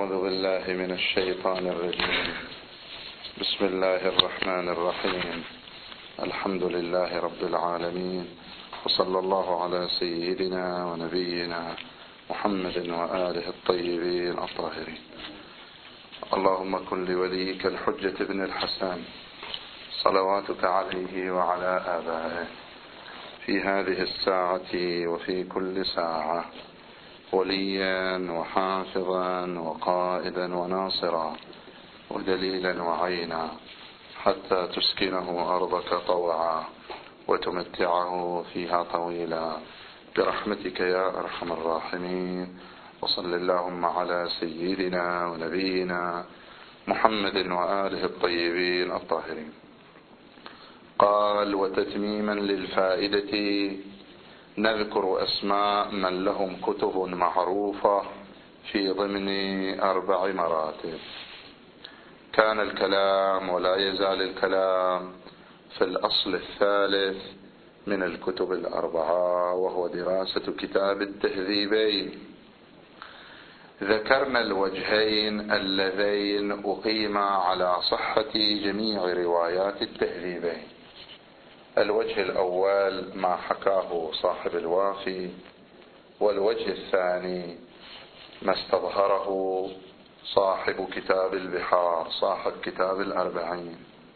أعوذ بالله من الشيطان الرجيم. بسم الله الرحمن الرحيم. الحمد لله رب العالمين، وصلى الله على سيدنا ونبينا محمد وآله الطيبين الطاهرين. اللهم كن لوليك الحجة بن الحسن صلواتك عليه وعلى آبائه في هذه الساعة وفي كل ساعة وليا وحافظا وقائدا وناصرا ودليلا وعينا، حتى تسكنه أرضك طوعا وتمتعه فيها طويلا برحمتك يا أرحم الراحمين. وصل اللهم على سيدنا ونبينا محمد وآله الطيبين الطاهرين. قال: وتتميما للفائدة نذكر أسماء من لهم كتب معروفة في ضمن 4 مراتب. كان الكلام ولا يزال الكلام في الأصل الثالث من الكتب 4، وهو دراسة كتاب التهذيبين. ذكرنا الوجهين اللذين أقيما على صحة جميع روايات التهذيبين. الوجه الأول ما حكاه صاحب الوافي، والوجه الثاني ما استظهره صاحب كتاب البحار، صاحب كتاب 40.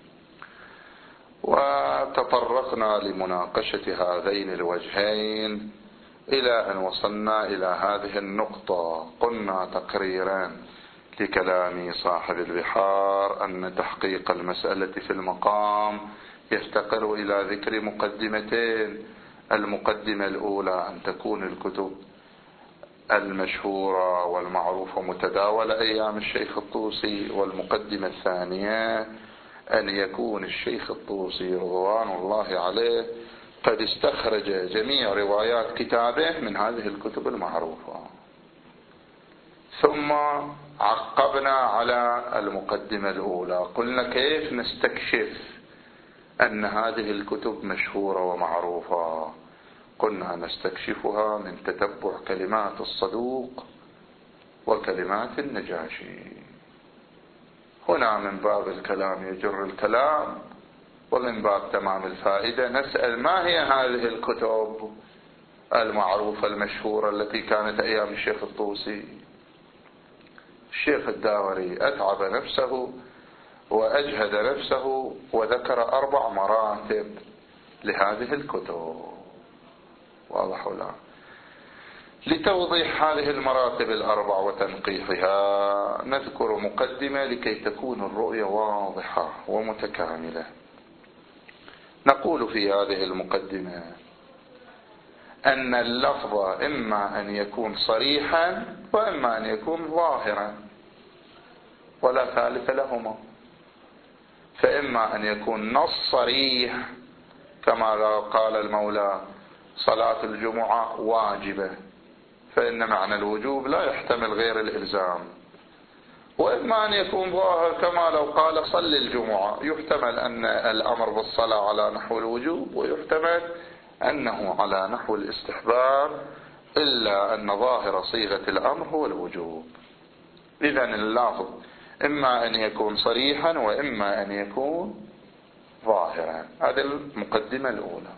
وتطرقنا لمناقشة هذين الوجهين إلى أن وصلنا إلى هذه النقطة. قلنا تقريرا لكلام صاحب البحار أن تحقيق المسألة في المقام يفتقر إلى ذكر مقدمتين. المقدمة الأولى أن تكون الكتب المشهورة والمعروفة متداولة أيام الشيخ الطوسي، والمقدمة الثانية أن يكون الشيخ الطوسي رضوان الله عليه قد استخرج جميع روايات كتابه من هذه الكتب المعروفة. ثم عقبنا على المقدمة الأولى، قلنا كيف نستكشف أن هذه الكتب مشهورة ومعروفة. قلنا نستكشفها من تتبع كلمات الصدوق وكلمات النجاشي. هنا من باب الكلام يجر الكلام، ومن باب تمام الفائدة نسأل ما هي هذه الكتب المعروفة المشهورة التي كانت أيام الشيخ الطوسي. الشيخ الداوري أتعب نفسه وأجهد نفسه وذكر 4 مراتب لهذه الكتب. واضح ولا؟ لتوضيح هذه المراتب 4 وتنقيحها نذكر مقدمة لكي تكون الرؤية واضحة ومتكاملة. نقول في هذه المقدمة أن اللفظ إما أن يكون صريحا وإما أن يكون ظاهرا، ولا ثالث لهما. فإما أن يكون نص صريح كما قال المولى صلاة الجمعة واجبة، فإن معنى الوجوب لا يحتمل غير الإلزام. وإما أن يكون ظاهر كما لو قال صل الجمعة، يحتمل أن الأمر بالصلاة على نحو الوجوب، ويحتمل أنه على نحو الاستحباب، إلا أن ظاهر صيغة الأمر هو الوجوب. إذن اللفظ إما أن يكون صريحا وإما أن يكون ظاهرا. هذه المقدمة الأولى.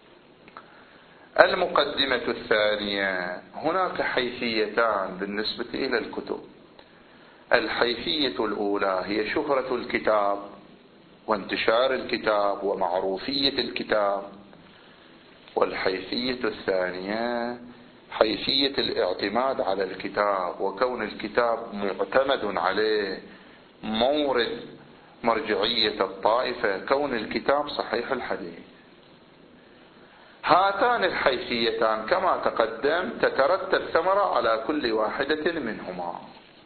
المقدمة الثانية، هناك حيثيتان بالنسبة إلى الكتب. الحيثية الأولى هي شهرة الكتاب وانتشار الكتاب ومعروفية الكتاب، والحيثية الثانية حيثية الاعتماد على الكتاب وكون الكتاب معتمد عليه، مورد مرجعية الطائفة، كون الكتاب صحيح الحديث. هاتان الحيثيتان كما تقدم تترتب ثمرة على كل واحدة منهما.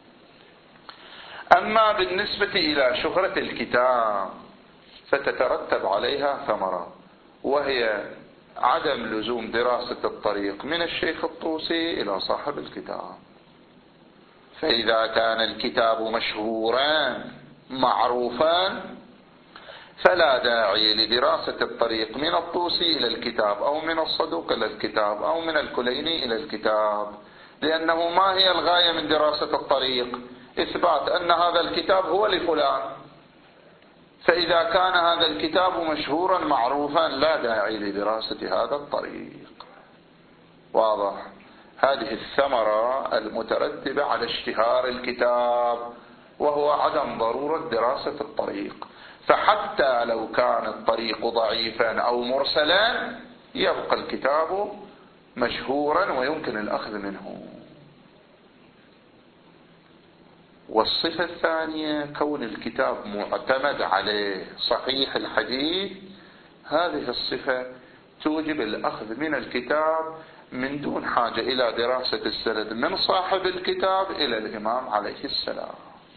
أما بالنسبة إلى شهرة الكتاب فتترتب عليها ثمرة، وهي عدم لزوم دراسة الطريق من الشيخ الطوسي إلى صاحب الكتاب. فإذا كان الكتاب مشهورا معروفا فلا داعي لدراسة الطريق من الطوسي إلى الكتاب، أو من الصدوق إلى الكتاب، أو من الكليني إلى الكتاب، لأنه ما هي الغاية من دراسة الطريق إثبات أن هذا الكتاب هو لفلان. فإذا كان هذا الكتاب مشهورا معروفا لا داعي لدراسة هذا الطريق. واضح؟ هذه الثمرة المترتبة على اشتهار الكتاب، وهو عدم ضرورة دراسة الطريق. فحتى لو كان الطريق ضعيفا أو مرسلا يبقى الكتاب مشهورا ويمكن الأخذ منه. والصفة الثانية كون الكتاب معتمد عليه صحيح الحديث، هذه الصفة توجب الأخذ من الكتاب من دون حاجة إلى دراسة السند من صاحب الكتاب إلى الإمام عليه السلام.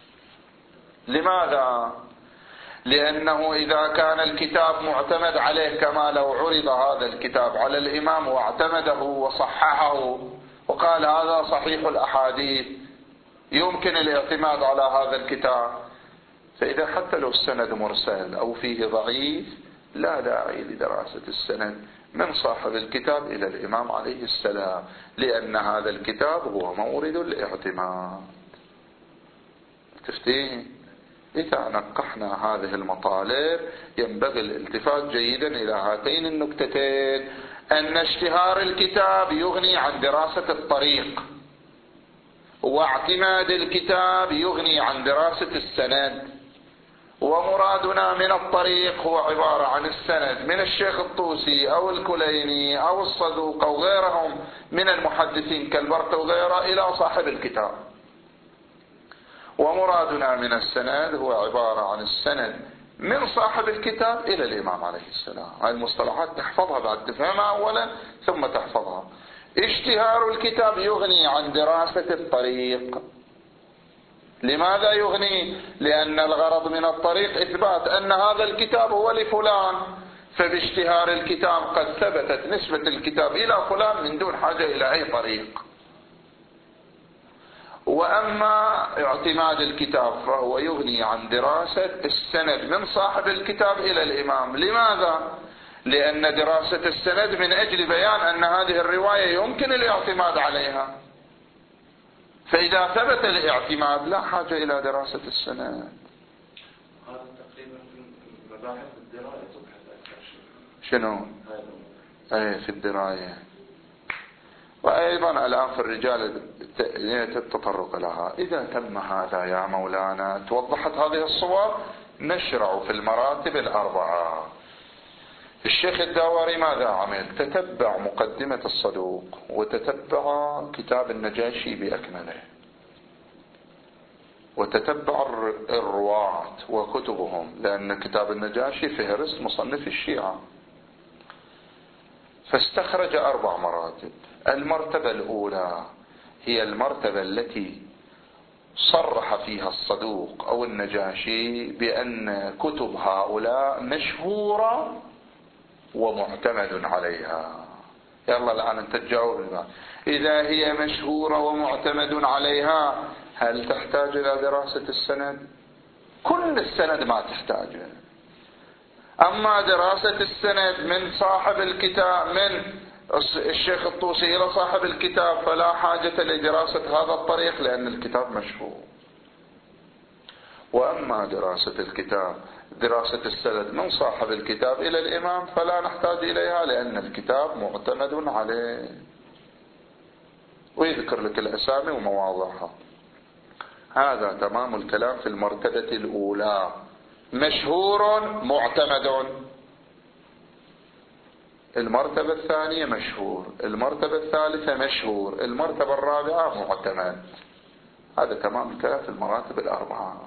لماذا؟ لأنه إذا كان الكتاب معتمد عليه كما لو عرض هذا الكتاب على الإمام واعتمده وصححه وقال هذا صحيح الأحاديث يمكن الاعتماد على هذا الكتاب، فإذا حتى لو السند مرسل أو فيه ضعيف لا داعي لدراسة السند من صاحب الكتاب إلى الإمام عليه السلام، لأن هذا الكتاب هو مورد الاعتماد. تفتين؟ إذا نقحنا هذه المطالب ينبغي الالتفات جيدا إلى هاتين النكتتين: أن اشتهار الكتاب يغني عن دراسة الطريق، واعتماد الكتاب يغني عن دراسة السند. ومرادنا من الطريق هو عبارة عن السند من الشيخ الطوسي أو الكليني أو الصدوق أو غيرهم من المحدثين كالبرقي وغيره إلى صاحب الكتاب. ومرادنا من السند هو عبارة عن السند من صاحب الكتاب إلى الإمام عليه السلام. هذه المصطلحات تحفظها بعد، تفهمها أولا ثم تحفظها. اشتهار الكتاب يغني عن دراسة الطريق. لماذا يغني؟ لأن الغرض من الطريق إثبات أن هذا الكتاب هو لفلان، فباشتهار الكتاب قد ثبتت نسبة الكتاب إلى فلان من دون حاجة إلى أي طريق. وأما اعتماد الكتاب فهو يغني عن دراسة السند من صاحب الكتاب إلى الإمام. لماذا؟ لأن دراسة السند من أجل بيان أن هذه الرواية يمكن الاعتماد عليها، فإذا ثبت الاعتماد لا حاجة إلى دراسة السند. هذا تقريبا في مباحث الدراية. شنو؟ في الدراية. وأيضا الآن في الرجال التطرق لها. إذا تم هذا يا مولانا توضحت هذه الصور، نشرع في المراتب الأربعة. الشيخ الداوري ماذا عمل؟ تتبع مقدمة الصدوق وتتبع كتاب النجاشي بأكمله وتتبع الرواة وكتبهم، لأن كتاب النجاشي فهرست مصنف الشيعة، فاستخرج 4 مراتب. المرتبة الأولى هي المرتبة التي صرح فيها الصدوق أو النجاشي بأن كتب هؤلاء مشهورة ومعتمد عليها. يلا الآن أنت تجاوب. إذا هي مشهورة ومعتمد عليها هل تحتاج إلى دراسة السند؟ كل السند ما تحتاجه. أما دراسة السند من صاحب الكتاب من الشيخ الطوسي إلى صاحب الكتاب فلا حاجة لدراسة هذا الطريق لأن الكتاب مشهور. وأما دراسة الكتاب دراسة السند من صاحب الكتاب إلى الإمام فلا نحتاج إليها لأن الكتاب معتمد عليه. ويذكر لك الأسامي ومواضعها. هذا تمام الكلام في المرتبة الأولى، مشهور معتمد. المرتبة الثانية مشهور، المرتبة الثالثة مشهور، المرتبة الرابعة معتمد. هذا تمام الكلام في المراتب الأربعة.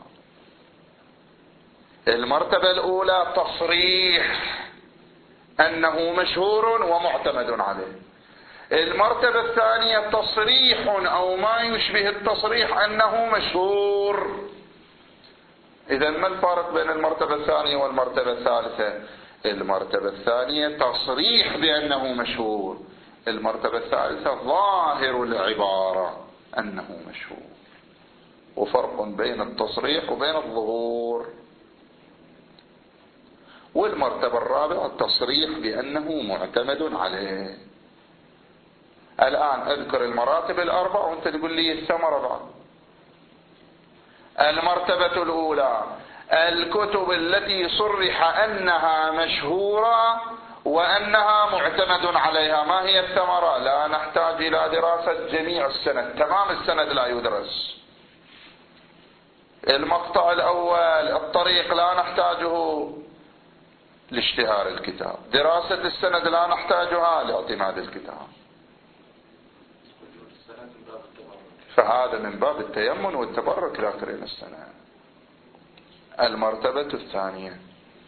المرتبة الأولى تصريح أنه مشهور ومعتمد عليه. المرتبة الثانية تصريح أو ما يشبه التصريح أنه مشهور. إذا ما الفارق بين المرتبة الثانية والمرتبة الثالثة؟ المرتبة الثانية تصريح بأنه مشهور، المرتبة الثالثة ظاهر العبارة أنه مشهور. وفرق بين التصريح وبين الظهور. والمرتبة الرابعة التصريح بأنه معتمد عليه. الآن أذكر المراتب الأربع وأنت تقول لي الثمرة بعد. المرتبة الأولى الكتب التي صرح أنها مشهورة وأنها معتمد عليها. ما هي الثمرة؟ لا نحتاج إلى دراسة جميع السند، تمام السند لا يدرس. المقطع الأول الطريق لا نحتاجه لاشتهار الكتاب، دراسة السند لا نحتاجها لاعتماد الكتاب، فهذا من باب التيمن والتبرك لا كريم السند. المرتبة الثانية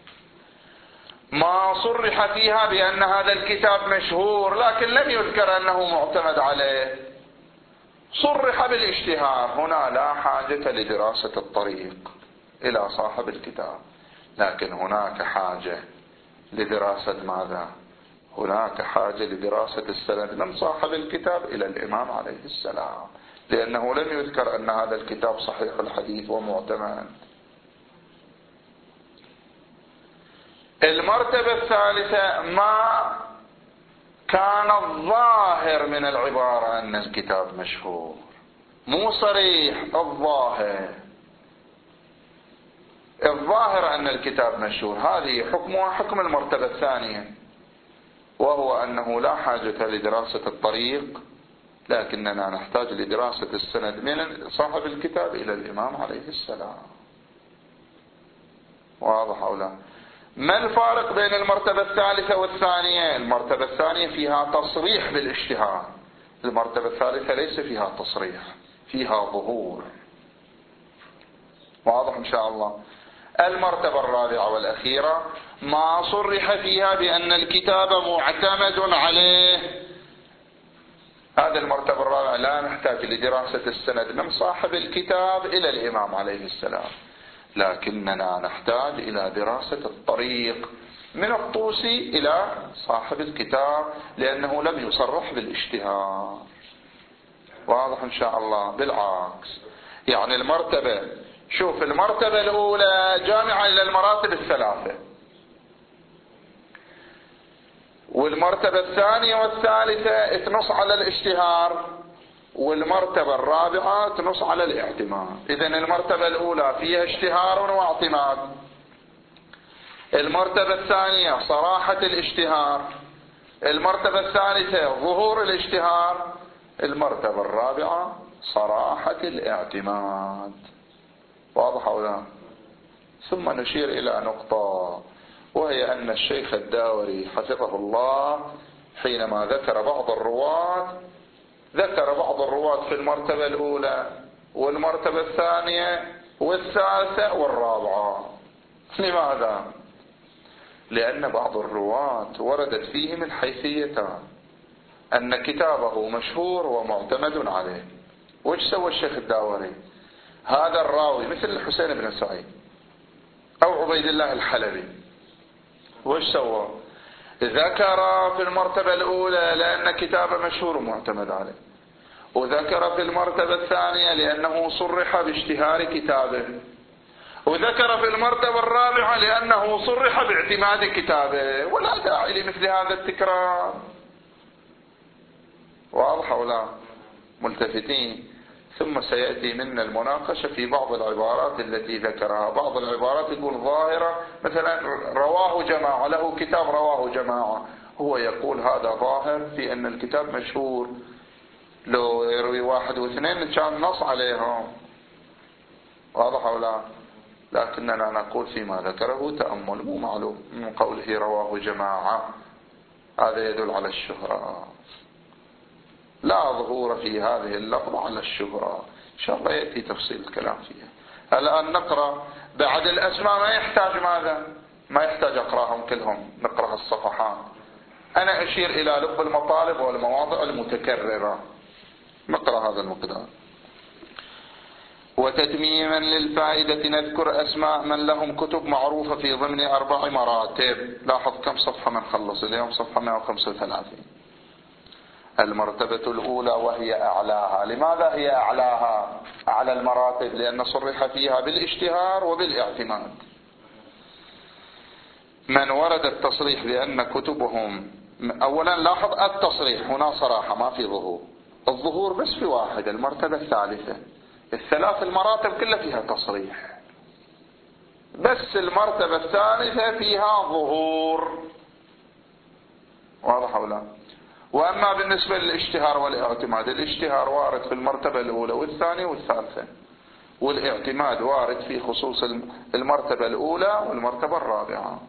ما صرح فيها بأن هذا الكتاب مشهور لكن لم يذكر أنه معتمد عليه، صرح بالاشتهار، هنا لا حاجة لدراسة الطريق إلى صاحب الكتاب، لكن هناك حاجة لدراسة ماذا؟ هناك حاجة لدراسة السند من صاحب الكتاب إلى الإمام عليه السلام، لأنه لم يذكر أن هذا الكتاب صحيح الحديث ومعتمد. المرتبة الثالثة ما كان الظاهر من العبارة أن الكتاب مشهور، مو صريح، الظاهر أن الكتاب مشهور، هذه حكمها حكم المرتبة الثانية، وهو أنه لا حاجة لدراسة الطريق لكننا نحتاج لدراسة السند من صاحب الكتاب إلى الإمام عليه السلام. واضح أو لا؟ ما الفارق بين المرتبة الثالثة والثانية؟ المرتبة الثانية فيها تصريح بالاشتهار، المرتبة الثالثة ليس فيها تصريح، فيها ظهور. واضح إن شاء الله. المرتبة الرابعة والأخيرة ما صرح فيها بأن الكتاب معتمد عليه، هذه المرتبة الرابعة لا نحتاج لدراسة السند من صاحب الكتاب إلى الإمام عليه السلام، لكننا نحتاج إلى دراسة الطريق من الطوسي إلى صاحب الكتاب لأنه لم يصرح بالاشتهار. واضح إن شاء الله. بالعكس يعني المرتبة، شوف المرتبة الأولى جامعة إلى المراتب الثلاثة، والمرتبة الثانية والثالثة تنص على الاشتهار، والمرتبة الرابعة تنص على الاعتماد. إذن المرتبة الأولى فيها اشتهار واعتماد، المرتبة الثانية صراحة الاشتهار، المرتبة الثالثة ظهور الاشتهار، المرتبة الرابعة صراحة الاعتماد. واضح أو لا؟ ثم نشير إلى نقطة، وهي أن الشيخ الداوري حفظه الله حينما ذكر بعض الرواة في المرتبة الأولى والمرتبة الثانية والثالثة والرابعة. لماذا؟ لأن بعض الرواة وردت فيهم الحيثيتان، أن كتابه مشهور ومعتمد عليه. وش سوى الشيخ الداوري؟ هذا الراوي مثل الحسين بن سعيد أو عبيد الله الحلبي، وش سوى؟ ذكر في المرتبة الأولى لأن كتابه مشهور ومعتمد عليه، وذكر في المرتبة الثانية لأنه صرح باشتهار كتابه، وذكر في المرتبة الرابعة لأنه صرح باعتماد كتابه، ولا داعي لمثل هذا التكرار. واضح ولا ملتفتين؟ ثم سيأتي منا المناقشة في بعض العبارات التي ذكرها. بعض العبارات يقول ظاهرة، مثلا رواه جماعة، له كتاب رواه جماعة، هو يقول هذا ظاهر في أن الكتاب مشهور، لو يروي واحد واثنين كان نص عليهم. واضح أو لا؟ لكننا نقول فيما ذكره تأمل، مو معلوم من قوله رواه جماعة، هذا يدل على الشهرة، لا ظهور في هذه اللفظة على الشهرة. إن شاء الله يأتي تفصيل الكلام فيها. الآن نقرأ بعد الأسماء، ما يحتاج ماذا؟ ما يحتاج أقرأهم كلهم، نقرأ الصفحات. أنا أشير إلى لب المطالب والمواضع المتكررة، نقرأ هذا المقدار. وتتميما للفائدة نذكر أسماء من لهم كتب معروفة في ضمن 4 مراتب. لاحظ كم صفحة من خلص اليوم؟ صفحة 135. المرتبة الأولى وهي أعلاها. لماذا هي أعلاها؟ أعلى المراتب لأن صرح فيها بالاشتهار وبالاعتماد. من ورد التصريح بأن كتبهم، أولا لاحظ التصريح هنا صراحة، ما في ظهور، الظهور بس في واحد، المرتبة الثالثة الثلاث المراتب كلها فيها تصريح، بس المرتبة الثالثة فيها ظهور. واضح ولا؟ وأما بالنسبة للاشتهار والاعتماد، الاشتهار وارد في المرتبة الأولى والثانية والثالثة، والاعتماد وارد في خصوص المرتبة الأولى والمرتبة الرابعة.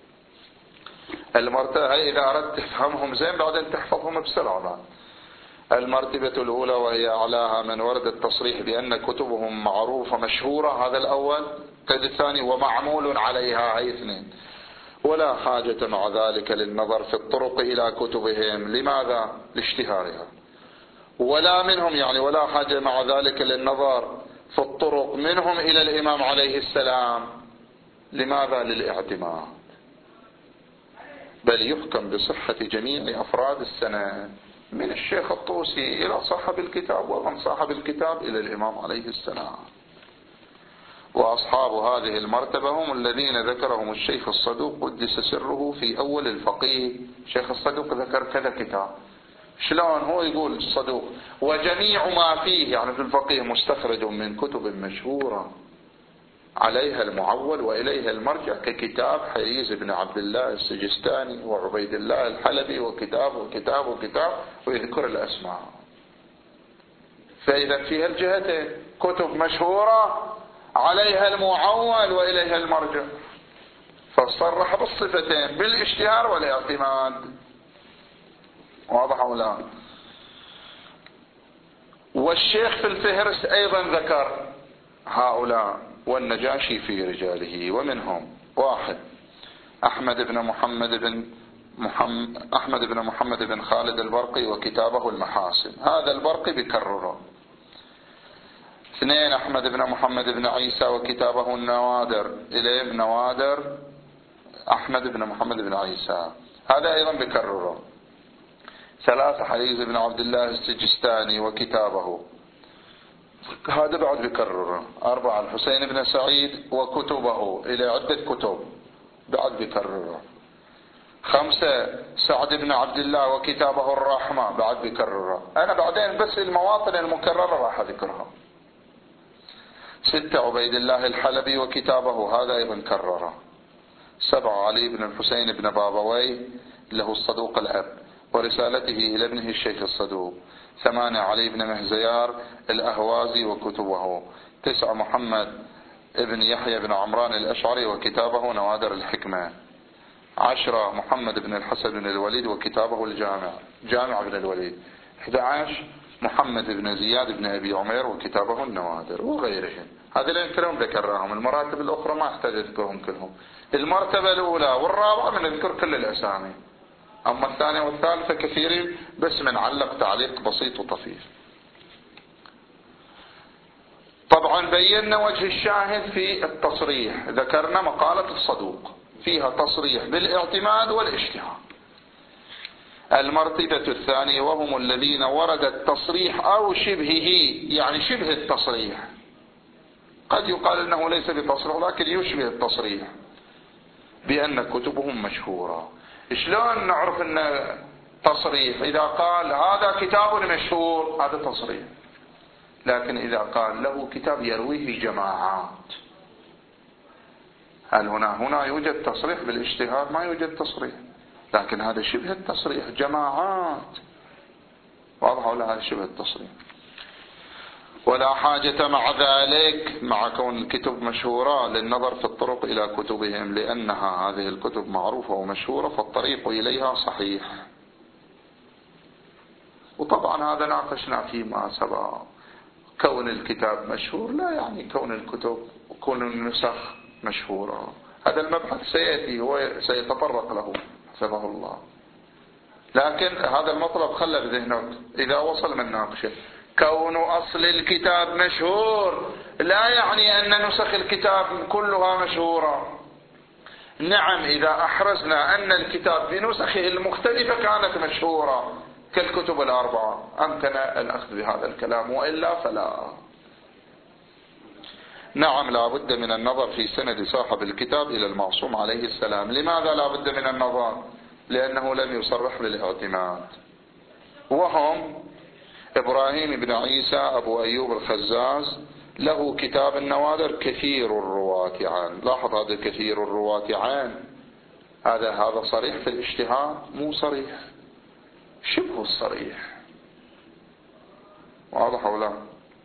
المرتبة إذا أردت تفهمهم زين بعدين تحفظهم بسرعة بعد. المرتبة الأولى وهي أعلاها من ورد التصريح بأن كتبهم معروفة مشهورة، هذا الأول. قيد الثاني ومعمول عليها، هي اثنين. ولا حاجة مع ذلك للنظر في الطرق إلى كتبهم، لماذا؟ لاشتهارها. ولا منهم يعني ولا حاجة مع ذلك للنظر في الطرق منهم إلى الإمام عليه السلام، لماذا؟ للاعتماد. بل يحكم بصحة جميع أفراد السند من الشيخ الطوسي إلى صاحب الكتاب، ومن صاحب الكتاب إلى الإمام عليه السلام. وأصحاب هذه المرتبة هم الذين ذكرهم الشيخ الصدوق قدس سره في أول الفقيه. الشيخ الصدوق ذكر كذا كتاب. شلون هو يقول الصدوق وجميع ما فيه يعني في الفقيه مستخرج من كتب مشهورة عليها المعول وإليها المرجع، ككتاب حريز بن عبد الله السجستاني وعبيد الله الحلبي وكتاب وكتاب وكتاب، ويذكر الأسماء. فإذا في هالجهة كتب مشهورة عليها المعول وإليها المرجع، فصرح بالصفتين بالاشتهار والاعتماد. واضح ولا؟ والشيخ في الفهرس أيضا ذكر هؤلاء والنجاشي في رجاله، ومنهم واحد أحمد بن محمد بن خالد البرقي وكتابه المحاسن، هذا البرقي بكرره. اثنين أحمد بن محمد بن عيسى وكتابه النوادر، إليه نوادر أحمد بن محمد بن عيسى، هذا أيضا بكرره. ثلاثة حريز بن عبد الله السجستاني وكتابه، هذا بعد بكرره. أربعة الحسين بن سعيد وكتبه، إلى عدة كتب بعد بكرره. خمسة سعد بن عبد الله وكتابه الرحمة، بعد بكرره. أنا بعدين بس المواطن المكررة راح أذكرها. ستة عبيد الله الحلبي وكتابه، هذا أيضا كرره. سبعة علي بن الحسين بن بابوي له الصدوق الأب ورسالته إلى ابنه الشيخ الصدوق. ثمانية علي بن مهزيار الأهوازي وكتبه. تسعة محمد ابن يحيى بن عمران الأشعري وكتابه نوادر الحكمة. 10 محمد بن الحسن بن الوليد وكتابه الجامع، جامع بن الوليد. 11 محمد بن زياد بن أبي عمير وكتابه النوادر، وغيرهم. هذه اللي كلهم ذكرناهم. المراتب الأخرى ما أحتاج أذكرهم كلهم. المرتبة الأولى والرابعة من نذكر كل الأسامي، أما الثانية والثالثة كثيرين، بس من علق تعليق بسيط وطفيف. طبعا بينا وجه الشاهد في التصريح، ذكرنا مقالة الصدوق فيها تصريح بالاعتماد والاشتهار. المرتبة الثانية وهم الذين ورد التصريح أو شبهه، يعني شبه التصريح، قد يقال أنه ليس بتصريح لكن يشبه التصريح بأن كتبهم مشهورة. شلون نعرف أن تصريح؟ إذا قال هذا كتاب مشهور هذا تصريح، لكن إذا قال له كتاب يرويه جماعات، هل هنا يوجد تصريح بالاشتهار؟ ما يوجد تصريح، لكن هذا شبه التصريح، جماعات. واضح ولا؟ هذا شبه التصريح. ولا حاجة مع ذلك، مع كون الكتب مشهورة، للنظر في الطرق إلى كتبهم، لأنها هذه الكتب معروفة ومشهورة فالطريق إليها صحيح. وطبعا هذا ناقشنا فيما سبق، كون الكتاب مشهور لا يعني كون الكتب وكون النسخ مشهورة. هذا المبحث سيأتي وسيتطرق له حفظه الله، لكن هذا المطلب خلى بذهنك إذا وصل من ناقشه. كون أصل الكتاب مشهور لا يعني أن نسخ الكتاب كلها مشهورة. نعم، إذا أحرزنا أن الكتاب بنسخه المختلفة كانت مشهورة كالكتب الأربعة أمكن الأخذ بهذا الكلام، وإلا فلا. نعم، لا بد من النظر في سند صاحب الكتاب إلى المعصوم عليه السلام. لماذا لا بد من النظر؟ لأنه لم يصرح بالاعتماد، وهم إبراهيم بن عيسى أبو أيوب الخزاز له كتاب النوادر كثير الرواة عن. لاحظ هذا كثير الرواة عن، هذا صريح في الاشتهار؟ مو صريح، شبه الصريح. واضح أو لا؟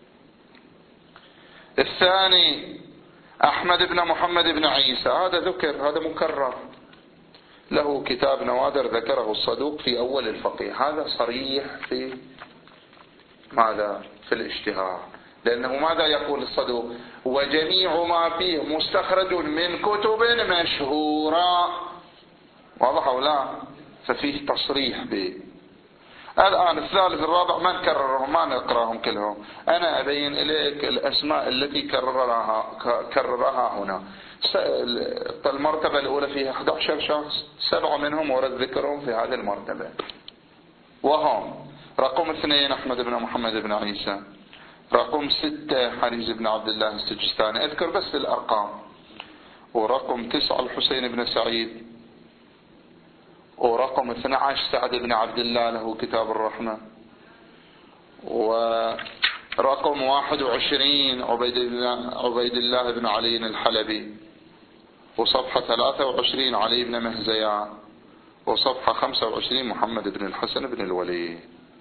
الثاني أحمد بن محمد بن عيسى، هذا ذكر، هذا مكرر، له كتاب نوادر ذكره الصدوق في أول الفقيه. هذا صريح في ماذا؟ في الاشتهار، لأنه ماذا يقول الصدوق؟ وجميع ما فيه مستخرج من كتب مشهورة. واضح أو لا؟ ففيه تصريح به. الآن الثالث الرابع ما نكررهم، ما نقرأهم كلهم، أنا أبين إليك الأسماء التي كررها هنا. المرتبة الأولى فيها 11 شخص، 7 منهم ورد ذكرهم في هذه المرتبة، وهم: رقم 2 أحمد بن محمد بن عيسى، رقم 6 حريز بن عبد الله السجستاني، أذكر بس الأرقام، ورقم 9 الحسين بن سعيد، ورقم 12 سعد بن عبد الله له كتاب الرحمة، ورقم 21 عبيد الله بن علي الحلبي، وصفحة 23 علي بن مهزيان، وصفحة 25 محمد بن الحسن بن الوليد.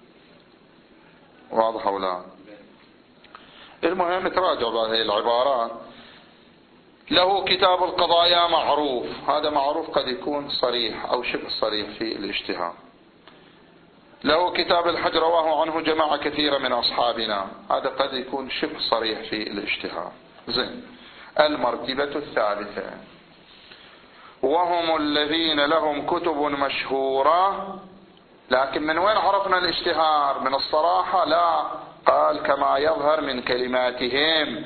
واضح أو لا؟ المهم تراجع بهذه العبارات. له كتاب القضايا معروف، هذا معروف قد يكون صريح أو شبه صريح في الاشتهار. له كتاب الحج رواه عنه جماعة كثيرة من أصحابنا، هذا قد يكون شبه صريح في الاشتهار. زين. المرتبة الثالثة وهم الذين لهم كتب مشهورة، لكن من وين عرفنا الاشتهار؟ من الصراحة؟ لا، قال كما يظهر من كلماتهم.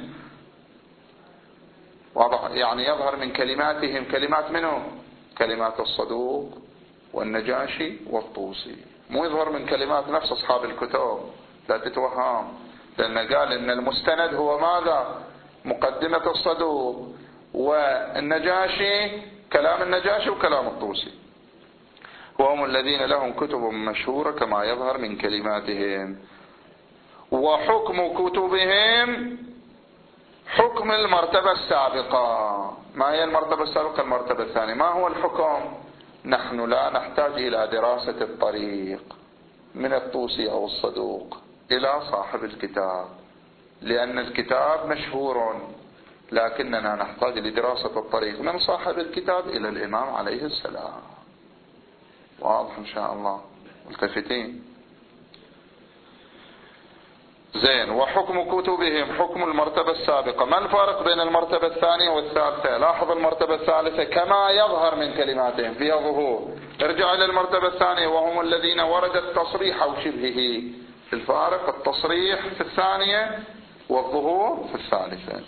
واضح؟ يعني يظهر من كلماتهم، كلمات منه؟ كلمات الصدوق والنجاشي والطوسي، مو يظهر من كلمات نفس أصحاب الكتب، لا تتوهم، لأن قال إن المستند هو ماذا؟ مقدمة الصدوق، والنجاشي كلام النجاشي وكلام الطوسي. وهم الذين لهم كتب مشهورة كما يظهر من كلماتهم. وحكم كتبهم حكم المرتبة السابقة. ما هي المرتبة السابقة؟ المرتبة الثانية. ما هو الحكم؟ نحن لا نحتاج إلى دراسة الطريق من الطوسي أو الصدوق إلى صاحب الكتاب، لأن الكتاب مشهور، لكننا نحتاج لدراسة الطريق من صاحب الكتاب إلى الإمام عليه السلام. واضح إن شاء الله؟ ملتفتين. زين. وحكم كتبهم حكم المرتبة السابقة. ما الفارق بين المرتبة الثانية والثالثة؟ لاحظ المرتبة الثالثة كما يظهر من كلماتهم فيها ظهور، ارجع إلى المرتبة الثانية وهم الذين ورد التصريح أو شبهه. الفارق التصريح في الثانية والظهور في الثالثة.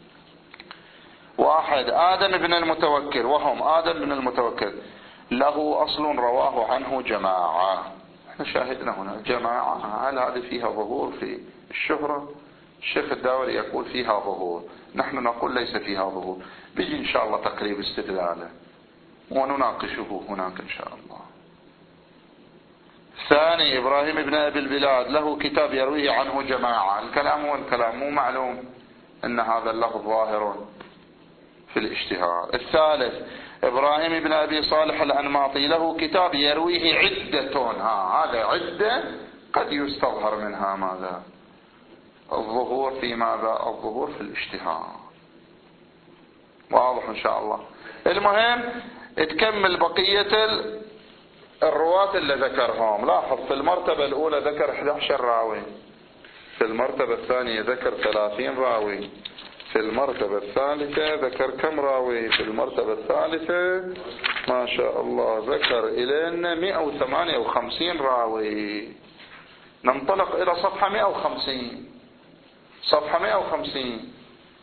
1 آدم بن المتوكل، وهم آدم بن المتوكل له أصل رواه عنه جماعة. احنا شاهدنا هنا جماعة، هل هذه فيها ظهور في الشهرة؟ الشيخ الداوري يقول فيها ظهور، نحن نقول ليس فيها ظهور. بيجي إن شاء الله تقريب استدلاله ونناقشه هناك إن شاء الله. 2 إبراهيم بن أبي البلاد له كتاب يرويه عنه جماعة. الكلام هو الكلام، مو معلوم أن هذا اللفظ ظاهر في الاشتهار. 3 إبراهيم بن أبي صالح الأنماطي له كتاب يرويه عدة. هذا عدة قد يستظهر منها ماذا؟ الظهور في ماذا؟ الظهور في الاشتهار. واضح إن شاء الله؟ المهم تكمل بقية الرواة اللي ذكرهم. لاحظ في المرتبة الأولى ذكر 11 راوي، في المرتبة الثانية ذكر 30 راوي، في المرتبة الثالثة ذكر كم راوي؟ في المرتبة الثالثة ما شاء الله ذكر إلينا 158 راوي. ننطلق إلى صفحة 150. صفحة 150.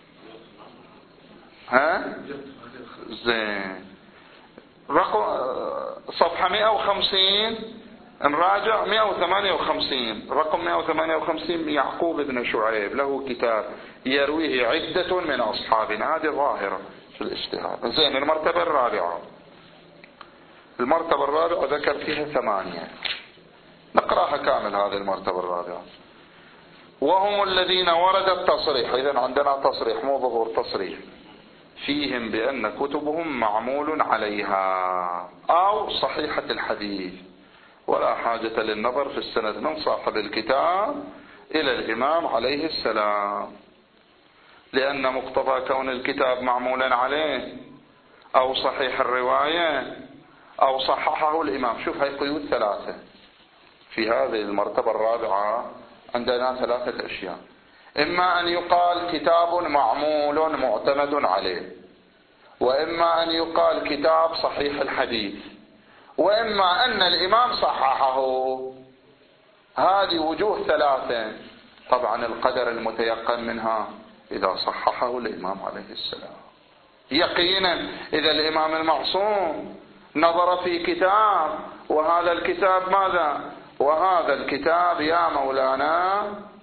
ها؟ زين. رقم صفحة 150 نراجع 158. رقم 158 يعقوب بن شعيب له كتاب يرويه عدة من أصحابنا، هذه ظاهرة في الاشتهار. زين. المرتبة الرابعة، المرتبة الرابعة ذكر فيها 8. نقرأها كامل هذه المرتبة الرابعة. وهم الذين ورد التصريح. إذن عندنا تصريح مو ظهور، تصريح فيهم بأن كتبهم معمول عليها أو صحيحة الحديث، ولا حاجة للنظر في السند من صاحب الكتاب إلى الإمام عليه السلام، لأن مقتضى كون الكتاب معمولا عليه أو صحيح الرواية أو صححه الإمام. شوف هاي قيود ثلاثة في هذه المرتبة الرابعة. عندنا ثلاثة أشياء: إما أن يقال كتاب معمول معتمد عليه، وإما أن يقال كتاب صحيح الحديث، وإما أن الإمام صححه. هذه وجوه ثلاثة. طبعا القدر المتيقن منها إذا صححه الإمام عليه السلام يقينا. إذا الإمام المعصوم نظر في كتاب، وهذا الكتاب ماذا؟ وهذا الكتاب يا مولانا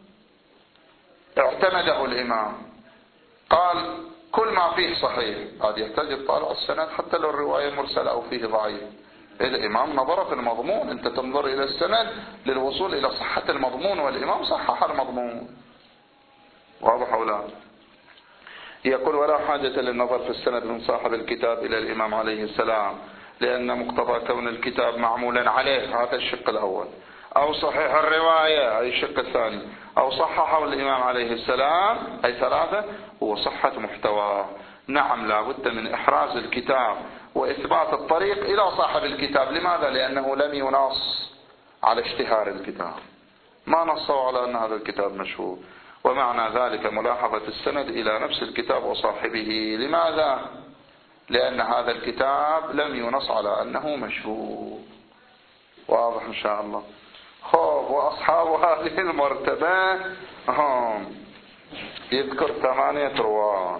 اعتمده الإمام، قال كل ما فيه صحيح. هذا يحتاج يطالع السند حتى لو الرواية مرسلة أو فيه ضعيف. الإمام نظر في المضمون، أنت تنظر إلى السند للوصول إلى صحة المضمون، والإمام صحح المضمون. واضح أو لا؟ يقول ولا حاجة للنظر في السند من صاحب الكتاب إلى الإمام عليه السلام، لأن مقتضى كون الكتاب معمولا عليه، هذا الشق الأول، أو صحيح الرواية أي الشق الثاني، أو صححه الإمام عليه السلام أي ثلاثة، هو صحة محتواه. نعم لا بد من إحراز الكتاب وإثبات الطريق إلى صاحب الكتاب. لماذا؟ لأنه لم ينص على اشتهار الكتاب، ما نصوا على أن هذا الكتاب مشهور. ومعنى ذلك ملاحظة السند إلى نفس الكتاب وصاحبه. لماذا؟ لأن هذا الكتاب لم ينص على أنه مشهور. واضح إن شاء الله. خب، وأصحاب هذه المرتبة هم يذكر 8 رواة.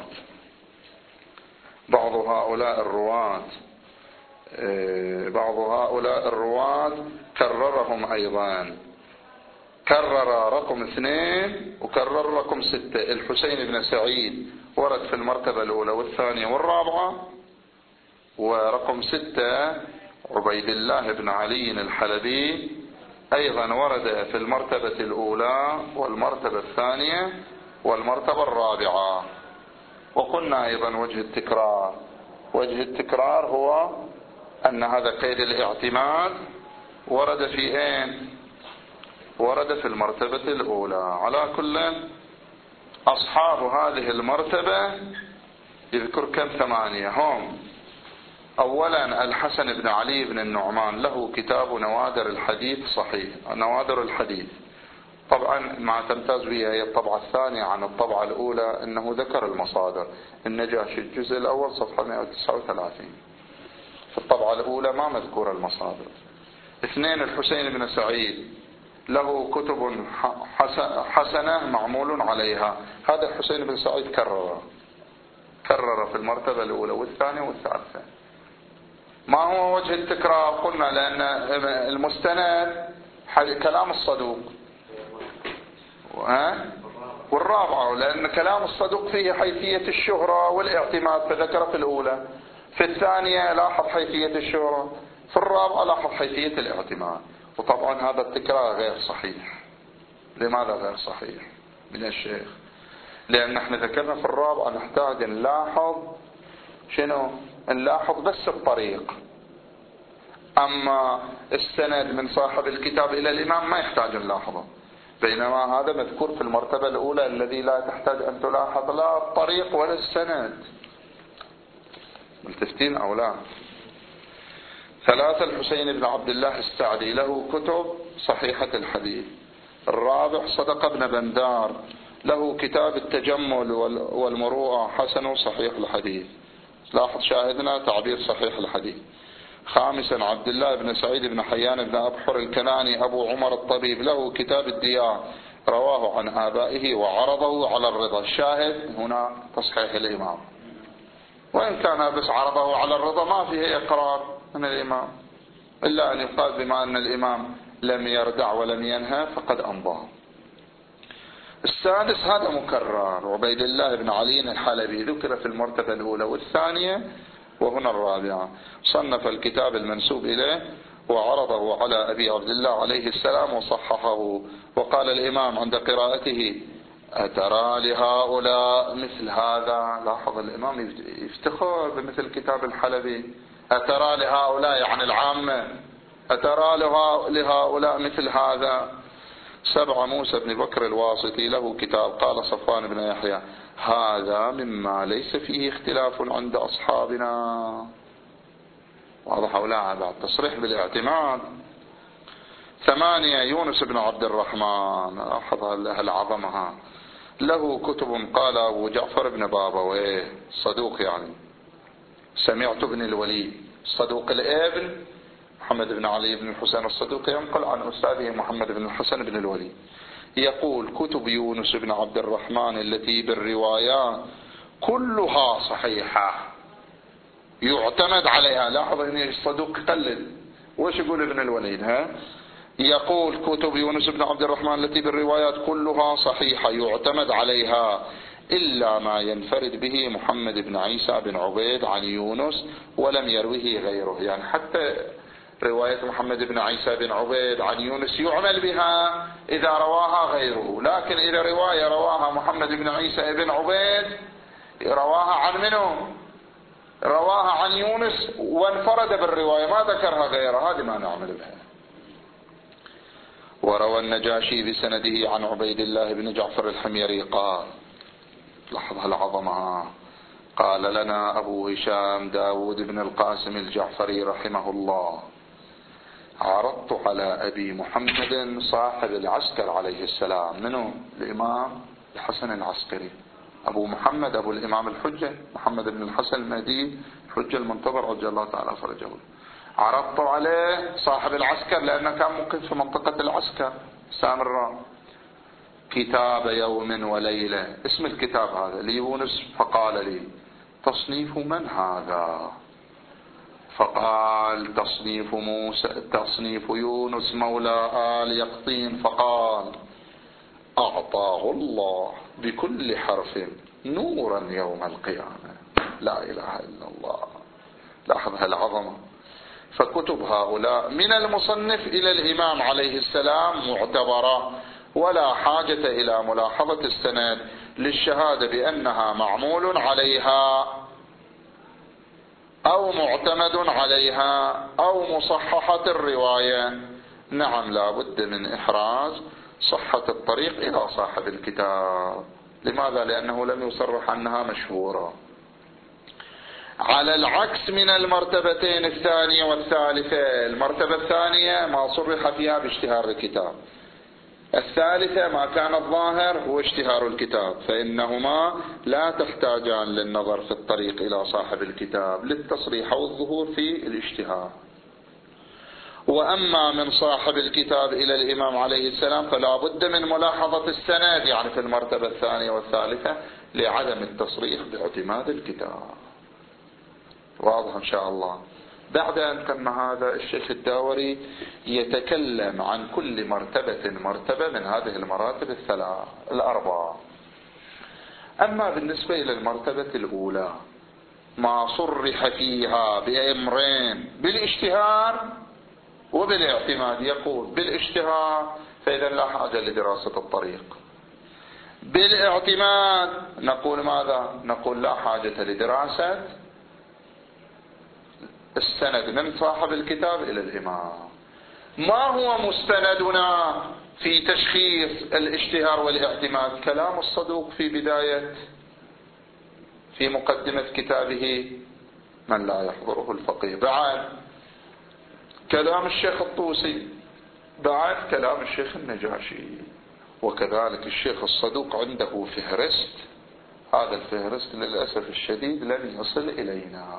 بعض هؤلاء الرواة كررهم أيضا، كرر رقم 2 وكرر رقم 6. الحسين بن سعيد ورد في المرتبة الأولى والثانية والرابعة، ورقم 6 عبيد الله بن علي الحلبي أيضا ورد في المرتبة الأولى والمرتبة الثانية والمرتبة الرابعة. وقلنا أيضا وجه التكرار هو أن هذا قيد الاعتماد ورد في أين؟ ورد في المرتبة الأولى. على كل أصحاب هذه المرتبة يذكر كم؟ 8 هم. أولا الحسن بن علي بن النعمان له كتاب نوادر الحديث صحيح، نوادر الحديث. طبعا ما تمتاز بها هي الطبعة الثانية عن الطبعة الأولى أنه ذكر المصادر. النجاشي الجزء الأول صفحة 139، في الطبعة الأولى ما مذكور المصادر. 2 الحسين بن سعيد له كتب حسنة معمول عليها. هذا الحسين بن سعيد كرر في المرتبة الأولى والثانية والثالثة. ما هو وجه التكرار؟ قلنا لأن المستند كلام الصدوق، والرابعة لأن كلام الصدوق فيه حيثية الشهرة والاعتماد فذكر في الأولى، في الثانية لاحظ حيثية الشهرة، في الرابعة لاحظ حيثية الاعتماد. وطبعا هذا التكرار غير صحيح. لماذا غير صحيح من الشيخ؟ لأن احنا ذكرنا في الرابعة نحتاج نلاحظ شنو؟ نلاحظ بس الطريق، أما السند من صاحب الكتاب إلى الإمام ما يحتاج نلاحظه. بينما هذا مذكور في المرتبة الأولى الذي لا تحتاج أن تلاحظ لا الطريق ولا السند. ملتفتين أو لا؟ 3 الحسين بن عبد الله السعدي له كتب صحيحة الحديث. 4 صدق بن بندار له كتاب التجمل والمروءة حسن صحيح الحديث. لاحظ شاهدنا تعبير صحيح الحديث. 5 عبد الله بن سعيد بن حيان بن أبحر الكناني أبو عمر الطبيب له كتاب الديان رواه عن آبائه وعرضه على الرضا. الشاهد هنا تصحيح الإمام، وإن كان بس عرضه على الرضا ما فيه إقرار من الإمام، إلا أن يقال بما أن الإمام لم يردع ولم ينهى فقد أمضاه. 6 هذا مكرر، عبيد الله بن علي الحلبي ذكر في المرتبة الأولى والثانية وهنا الرابعة. صنف الكتاب المنسوب إليه وعرضه على أبي عبد الله عليه السلام وصححه. وقال الإمام عند قراءته: أترى لهؤلاء مثل هذا؟ لاحظ الإمام يفتخر بمثل كتاب الحلبي. أترى لهؤلاء يعني العامة، أترى لهؤلاء مثل هذا؟ 7 موسى بن بكر الواسطي له كتاب، قال صفوان بن يحيى: هذا مما ليس فيه اختلاف عند أصحابنا. واضح ولا بعد تصريح بالاعتماد. 8 يونس بن عبد الرحمن، لاحظ العظمة، له كتب. قال أبو جعفر بن بابويه صدوق، يعني سمعت ابن الوليد صدوق الابن محمد بن علي بن الحسين الصدوق ينقل عن أستاذه محمد بن الحسن بن الوليد يقول: كتب يونس بن عبد الرحمن التي بالروايات كلها صحيحة يعتمد عليها. لاحظ ان الصدوق قلل. وش يقول ابن الوليد؟ يقول: كتب يونس بن عبد الرحمن التي بالروايات كلها صحيحة يعتمد عليها إلا ما ينفرد به محمد بن عيسى بن عبيد عن يونس ولم يروه غيره. يعني حتى رواية محمد بن عيسى بن عبيد عن يونس يعمل بها إذا رواها غيره، لكن إذا رواية رواها محمد بن عيسى بن عبيد رواها عن منه؟ رواها عن يونس وانفرد بالرواية ما ذكرها غيره، هذه ما نعمل بها. وروى النجاشي بسنده عن عبيد الله بن جعفر الحميري قال: لاحظ العظمة، قال لنا أبو هشام داود بن القاسم الجعفري رحمه الله: عرضت على أبي محمد صاحب العسكر عليه السلام. منه؟ الإمام الحسن العسكري. أبو محمد أبو الإمام الحجة محمد بن الحسن المهدي الحجة المنتظر عجل الله تعالى فرجه. عرضت عليه صاحب العسكر لأنه كان ممكن في منطقة العسكر سامراء كتاب يوم وليلة. اسم الكتاب هذا ليونس، فقال لي: تصنيف من هذا؟ فقال: تصنيف يونس مولى آل يقطين. فقال: أعطاه الله بكل حرف نورا يوم القيامة. لا إله إلا الله. لاحظ هالعظمة. فكتب هؤلاء من المصنف إلى الإمام عليه السلام معتبرة، ولا حاجة إلى ملاحظة السند للشهادة بأنها معمول عليها أو معتمد عليها أو مصححة الرواية. نعم، لا بد من إحراز صحة الطريق إلى صاحب الكتاب. لماذا؟ لأنه لم يصرح أنها مشهورة. على العكس من المرتبتين الثانية والثالثة. المرتبة الثانية ما صرح فيها باشتهار الكتاب، الثالثة ما كان الظاهر هو اشتهار الكتاب، فإنهما لا تحتاجان للنظر في الطريق إلى صاحب الكتاب للتصريح والظهور في الاشتهار. وأما من صاحب الكتاب إلى الإمام عليه السلام فلا بد من ملاحظة السند، يعني في المرتبة الثانية والثالثة، لعدم التصريح باعتماد الكتاب. واضح إن شاء الله. بعد أن تم هذا، الشيخ الداوري يتكلم عن كل مرتبة من هذه المراتب الأربعة. أما بالنسبة إلى المرتبة الأولى ما صرح فيها بأمرين: بالاشتهار وبالاعتماد. يقول: بالاشتهار فإذا لا حاجة لدراسة الطريق. بالاعتماد نقول ماذا؟ نقول لا حاجة لدراسة السند من صاحب الكتاب إلى الإمام. ما هو مستندنا في تشخيص الاشتهار والاعتماد؟ كلام الصدوق في مقدمة كتابه من لا يحضره الفقيه، بعد كلام الشيخ الطوسي، بعد كلام الشيخ النجاشي، وكذلك الشيخ الصدوق عنده فهرست. هذا الفهرست للأسف الشديد لن يصل إلينا.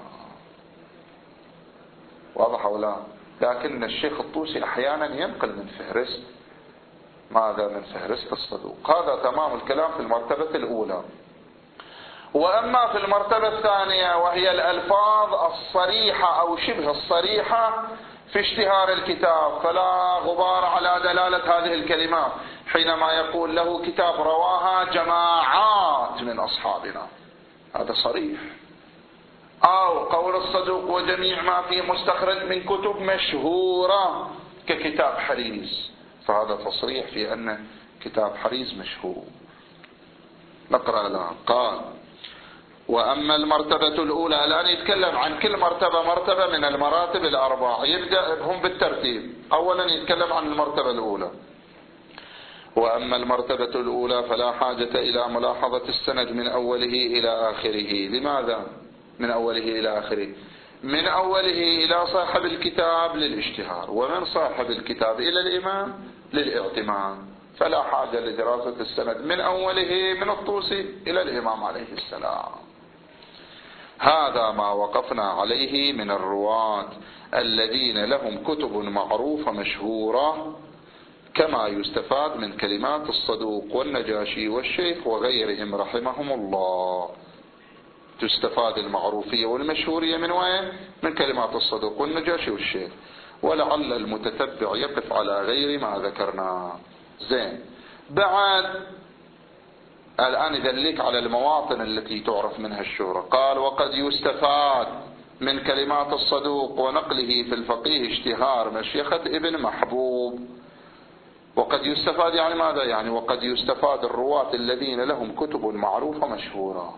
واضح ولا؟ لكن الشيخ الطوسي أحيانا ينقل من فهرست. ماذا؟ من فهرست الصدوق. هذا تمام الكلام في المرتبة الأولى. وأما في المرتبة الثانية وهي الألفاظ الصريحة أو شبه الصريحة في اشتهار الكتاب، فلا غبار على دلالة هذه الكلمات حينما يقول له كتاب رواها جماعات من أصحابنا، هذا صريح. أو قول الصدوق وجميع ما فيه مستخرج من كتب مشهورة ككتاب حريز، فهذا تصريح في أن كتاب حريز مشهور. نقرأ الآن. قال: وأما المرتبة الأولى، الآن يتكلم عن كل مرتبة من المراتب الأربع، يبدأ هم بالترتيب. أولا يتكلم عن المرتبة الأولى. وأما المرتبة الأولى فلا حاجة إلى ملاحظة السند من أوله إلى آخره. لماذا من أوله إلى آخره؟ من أوله إلى صاحب الكتاب للاشتهار، ومن صاحب الكتاب إلى الإمام للاعتماد، فلا حاجة لدراسة السند من أوله من الطوسي إلى الإمام عليه السلام. هذا ما وقفنا عليه من الرواة الذين لهم كتب معروفة مشهورة، كما يستفاد من كلمات الصدوق والنجاشي والشيخ وغيرهم رحمهم الله. تستفاد المعروفية والمشهورية من وين؟ من كلمات الصدوق والنجاشي والشيخ. ولعل المتتبع يقف على غير ما ذكرناه. زين. بعد الآن يدلك على المواطن التي تعرف منها الشهرة. قال: وقد يستفاد من كلمات الصدوق ونقله في الفقيه اشتهار مشيخة ابن محبوب. وقد يستفاد يعني ماذا؟ يعني وقد يستفاد الرواة الذين لهم كتب معروفة مشهورة.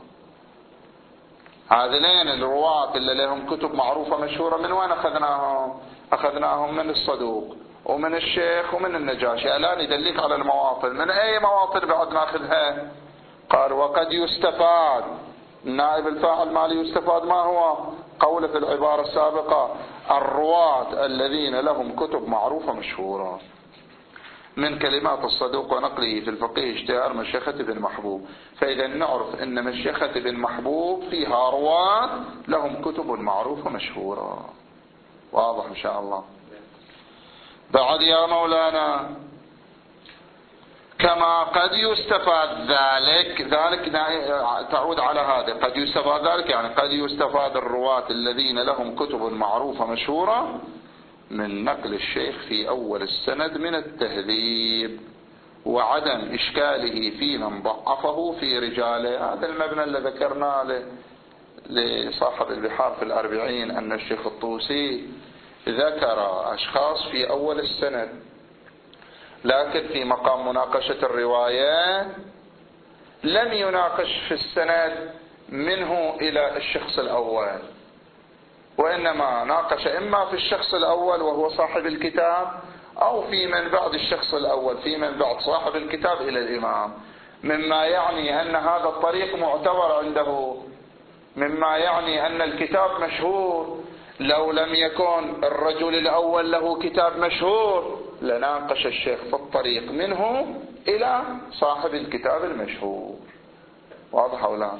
هذين الرواة اللي لهم كتب معروفة مشهورة من وين أخذناهم؟ أخذناهم من الصدوق ومن الشيخ ومن النجاشي. الآن يدلك على المواطن. من أي مواطن بعد ناخذها؟ قال: وقد يستفاد. النائب الفاعل مالي يستفاد ما هو؟ قول في العبارة السابقة: الرواة الذين لهم كتب معروفة مشهورة، من كلمات الصدوق ونقله في الفقيه اشتهار مشيخة بن محبوب. فإذا نعرف أن مشيخة بن محبوب فيها رواة لهم كتب معروفة مشهورة. واضح إن شاء الله. بعد يا مولانا: كما قد يستفاد ذلك تعود على هذا، قد يستفاد ذلك يعني قد يستفاد الرواة الذين لهم كتب معروفة مشهورة من نقل الشيخ في أول السند من التهذيب وعدم إشكاله في من ضعفه في رجاله. هذا المبنى اللي ذكرناه لصاحب البحار في الأربعين، أن الشيخ الطوسي ذكر أشخاص في أول السند، لكن في مقام مناقشة الرواية لم يناقش في السند منه إلى الشخص الأول، وإنما ناقش إما في الشخص الأول وهو صاحب الكتاب، أو في من بعد الشخص الأول في من بعد صاحب الكتاب إلى الإمام، مما يعني أن هذا الطريق معتبر عنده، مما يعني أن الكتاب مشهور. لو لم يكن الرجل الأول له كتاب مشهور لناقش الشيخ في الطريق منه إلى صاحب الكتاب المشهور. واضح أو لا؟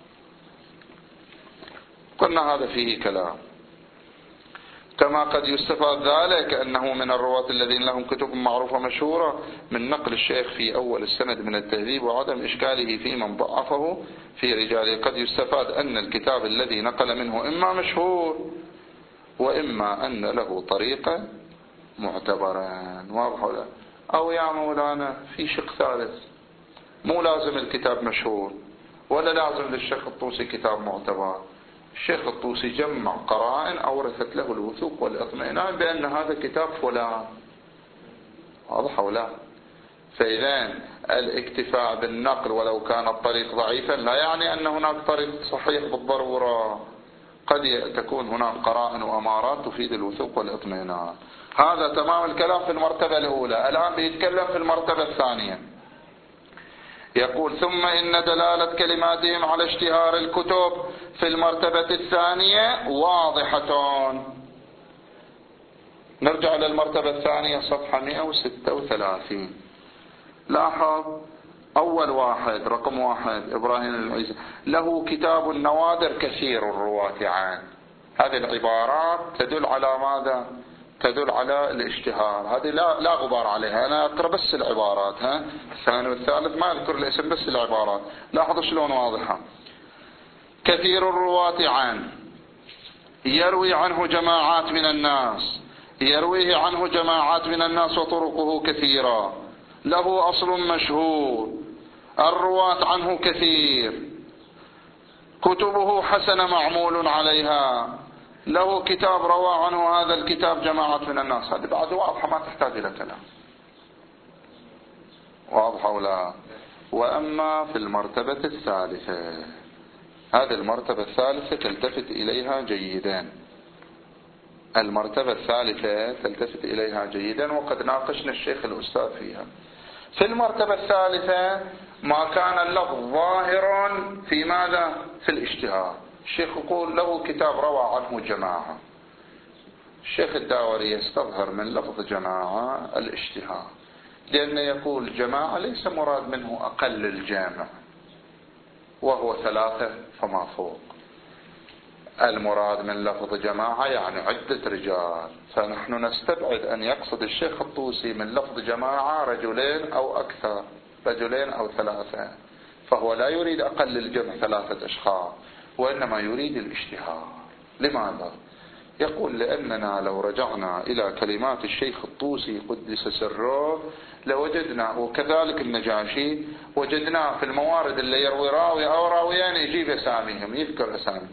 قلنا هذا فيه كلام. كما قد يستفاد ذلك أنه من الرواة الذين لهم كتب معروفة مشهورة من نقل الشيخ في أول السند من التهذيب وعدم إشكاله في من ضعفه في رجاله. قد يستفاد أن الكتاب الذي نقل منه إما مشهور وإما أن له طريقة معتبرا. واضح ولا؟ أو يا مولانا في شق ثالث، مو لازم الكتاب مشهور ولا لازم للشيخ الطوسي كتاب معتبر. الشيخ الطوسي جمع قرائن أورثت له الوثوق والإطمئنان بأن هذا كتاب فلان. واضح ولا؟ فإذا الاكتفاء بالنقل ولو كان الطريق ضعيفا لا يعني أن هناك طريق صحيح بالضرورة، قد تكون هناك قرائن وأمارات تفيد الوثوق والإطمئنان. هذا تمام الكلام في المرتبة الأولى. الآن بيتكلم في المرتبة الثانية. يقول: ثم إن دلالة كلماتهم على اشتهار الكتب في المرتبة الثانية واضحة. نرجع للمرتبة الثانية صفحة 136. لاحظ أول واحد رقم 1 إبراهيم المعيزي له كتاب النوادر كثير الرواة عنه. هذه العبارات تدل على ماذا؟ تدل على الاشتهار. هذه لا غبار عليها. أنا أقرأ بس العبارات، الثاني والثالث ما أذكر الاسم بس العبارات. لاحظوا شلون واضحة. كثير الرواة عنه، يروي عنه جماعات من الناس، يرويه عنه جماعات من الناس وطرقه كثيرة، له أصل مشهور، الرواة عنه كثير، كتبه حسنة معمول عليها، له كتاب روى عنه هذا الكتاب جماعة من الناس. هذه بعد واضحة ما تحتاج إلى كلام، واضحة ولا؟ وأما في المرتبة الثالثة، هذه المرتبة الثالثة تلتفت إليها جيدا، المرتبة الثالثة تلتفت إليها جيدا، وقد ناقشنا الشيخ الأستاذ فيها. في المرتبة الثالثة ما كان اللفظ ظاهرا في ماذا؟ في الاشتهار. الشيخ يقول له كتاب روى عنه جماعة، الشيخ الداوري يستظهر من لفظ جماعة الاشتهار، لأنه يقول جماعة ليس مراد منه أقل الجامع وهو 3 فما فوق، المراد من لفظ جماعة يعني عدة رجال، فنحن نستبعد أن يقصد الشيخ الطوسي من لفظ جماعة رجلين أو أكثر، رجلين أو 3، فهو لا يريد أقل الجمع 3 أشخاص، وإنما يريد الاشتهار. لماذا؟ يقول لأننا لو رجعنا إلى كلمات الشيخ الطوسي قدس سره لوجدنا، وكذلك النجاشي وجدنا في الموارد اللي يروي راوي أو راويان يجيب أساميهم، يذكر أساميهم.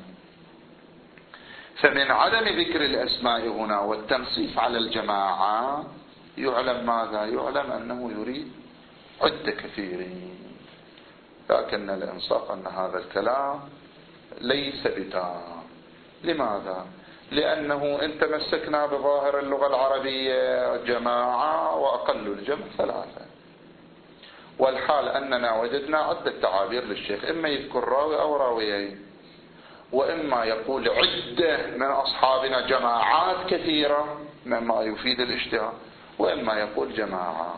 فمن عدم ذكر الأسماء هنا والتنصيص على الجماعة يعلم ماذا؟ يعلم أنه يريد عدة كثيرين، لكن الإنصاف أن هذا الكلام ليس بتام. لماذا؟ لأنه إن تمسكنا بظاهر اللغة العربية جماعة وأقل الجمع 3، والحال أننا وجدنا عدة تعابير للشيخ، إما يذكر راوي أو راويين، وإما يقول عدة من أصحابنا جماعات كثيرة مما يفيد الاشتهار، وإما يقول جماعة.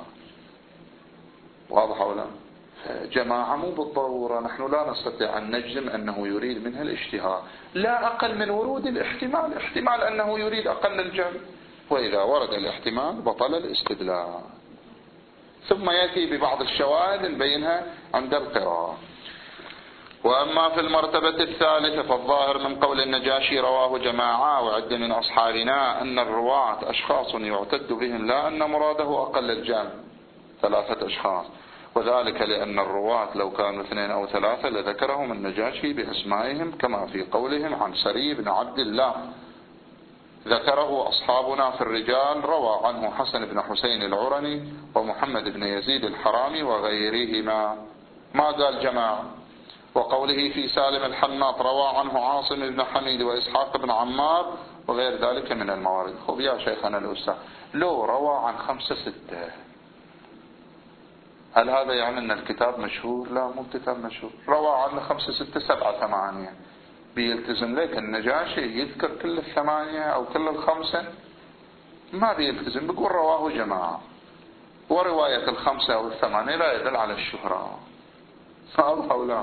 واضح ولا؟ جماعة مو بالضرورة، نحن لا نستطيع أن نجزم أنه يريد منها الاشتهار، لا أقل من ورود الاحتمال، احتمال أنه يريد أقل الجمع، وإذا ورد الاحتمال بطل الاستدلال. ثم يأتي ببعض الشواهد نبينها عند القراءة. وأما في المرتبة الثالثة فالظاهر من قول النجاشي رواه جماعة وعد من أصحابنا أن الرواة أشخاص يعتد بهم، لا أن مراده أقل الجمع 3 أشخاص، وذلك لأن الرواة لو كانوا 2 أو 3 لذكرهم النجاشي بأسمائهم، كما في قولهم عن سري بن عبد الله ذكره أصحابنا في الرجال روى عنه حسن بن حسين العرني ومحمد بن يزيد الحرامي وغيرهما، ما قال جماعة. وقوله في سالم الحناط روى عنه عاصم بن حميد وإسحاق بن عمار وغير ذلك من الموارد. خب يا شيخنا الأستاذ، لو روى عن 5 6 هل هذا يعني أن الكتاب مشهور؟ لا، مو كتاب مشهور. روى عنه 5 6 7 8 بيلتزم لك النجاشي يذكر كل 8 أو كل 5؟ ما بيلتزم، بيقول رواه جماعة، ورواية 5 أو 8 لا يدل على الشهرة. صعب أو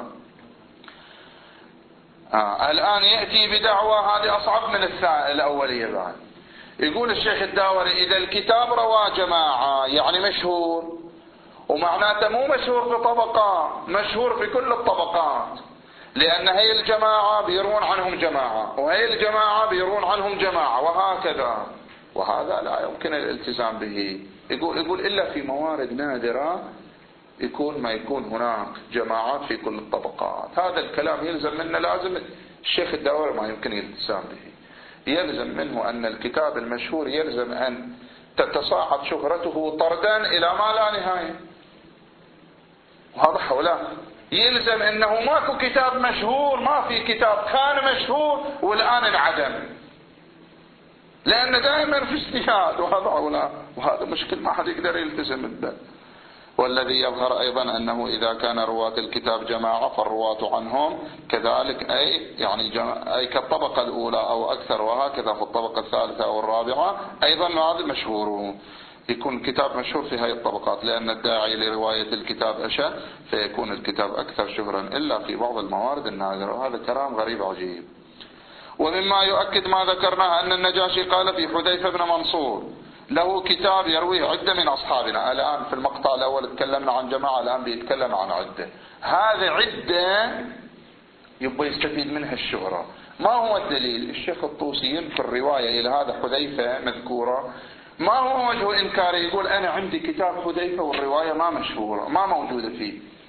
الآن يأتي بدعوة هذه أصعب من الأولية بعد. يقول الشيخ الداوري إذا الكتاب روى جماعة يعني مشهور، ومعناته مو مشهور في طبقة، مشهور في كل الطبقات، لأن هي الجماعة بيرون عنهم جماعة وهي الجماعة بيرون عنهم جماعة وهكذا، وهذا لا يمكن الالتزام به. يقول إلا في موارد نادرة ما يكون هناك جماعات في كل الطبقات. هذا الكلام يلزم منه، لازم الشيخ الداوري ما يمكن الالتزام به، يلزم منه أن الكتاب المشهور يلزم أن تتصاعد شهرته طردا إلى ما لا نهاية. وهذا حوله يلزم أنه ماكو كتاب مشهور، ما في كتاب كان مشهور والآن انعدم، لأن دائما في اجتهاد، وهذا حوله، وهذا مشكل ما حد يقدر يلتزم به. والذي يظهر أيضا أنه إذا كان رواة الكتاب جماعة فالرواة عنهم كذلك، أي كالطبقة الأولى أو أكثر، وهكذا في الطبقة الثالثة أو الرابعة أيضا هذا مشهور، يكون الكتاب مشهور في هذه الطبقات، لأن الداعي لرواية الكتاب أشد فيكون الكتاب أكثر شهرا إلا في بعض الموارد النادرة. وهذا كلام غريب عجيب. ومما يؤكد ما ذكرناه أن النجاشي قال في حذيفة بن منصور له كتاب يرويه عدة من أصحابنا. الآن في المقطع الأول تكلمنا عن جماعة، الآن بيتكلم عن عدة. هذا عدة يبقى يستفيد منها الشهرة. ما هو الدليل؟ الشيخ الطوسي ينكر رواية إلى هذا حذيفة مذكورة، ما هو وجه إنكاره؟ يقول أنا عندي كتاب حذيفة والرواية ما مشهورة، ما موجودة فيه.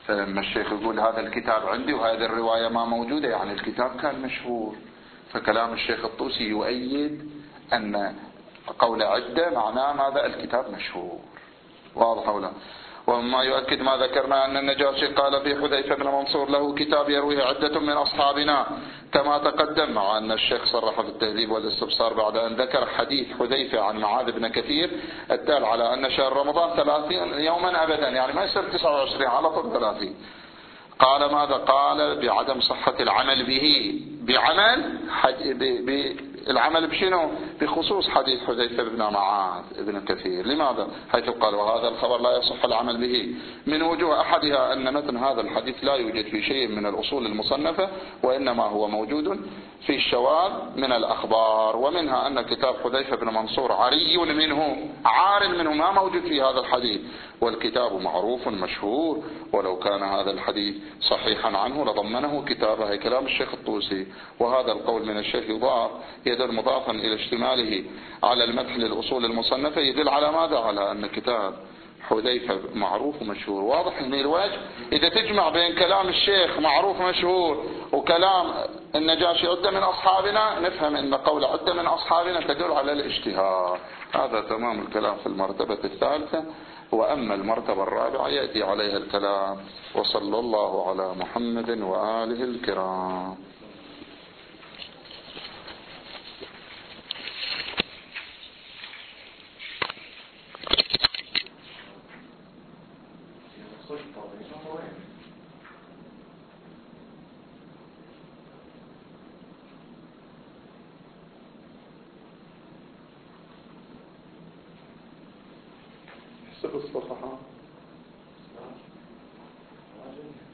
فلما الشيخ يقول هذا الكتاب عندي وهذه الرواية ما موجودة يعني الكتاب كان مشهور. فكلام الشيخ الطوسي يؤيد أن قول عدة معناه ماذا؟ الكتاب مشهور. واضح ولا؟ وما يؤكد ما ذكرنا أن النجاشي قال في حذيفة بن منصور له كتاب يرويه عدة من أصحابنا كما تقدم، مع أن الشيخ صرح في التهذيب والاستبصار بعد أن ذكر حديث حذيفة عن معاذ بن كثير الدال على أن شهر رمضان 30 يوما أبدا، يعني ما يصير 29 على طول 30. قال ماذا؟ قال بعدم صحة العمل به، العمل بشنو؟ بخصوص حديث حذيفة بن معاذ بن كثير. لماذا؟ حيث قال وهذا الخبر لا يصح العمل به من وجوه، أحدها أن متن هذا الحديث لا يوجد في شيء من الأصول المصنفة، وإنما هو موجود في الشواذ من الأخبار، ومنها أن كتاب حذيفة بن منصور عارٍ منه ما موجود في هذا الحديث، والكتاب معروف مشهور، ولو كان هذا الحديث صحيحا عنه لضمنه كتابه. كلام الشيخ الطوسي. وهذا القول من الشيخ يدل مضافا إلى اشتماله على المدح للأصول المصنفة، يدل على ماذا؟ على أن كتاب حذيفة معروف ومشهور. واضح من الوجه؟ إذا تجمع بين كلام الشيخ معروف مشهور وكلام النجاشي عدة من أصحابنا، نفهم أن قول عدة من أصحابنا تدل على الاشتهار. هذا تمام الكلام في المرتبة الثالثة. وأما المرتبة الرابعة يأتي عليها الكلام. وصلى الله على محمد وآله الكرام. حسب الصفحة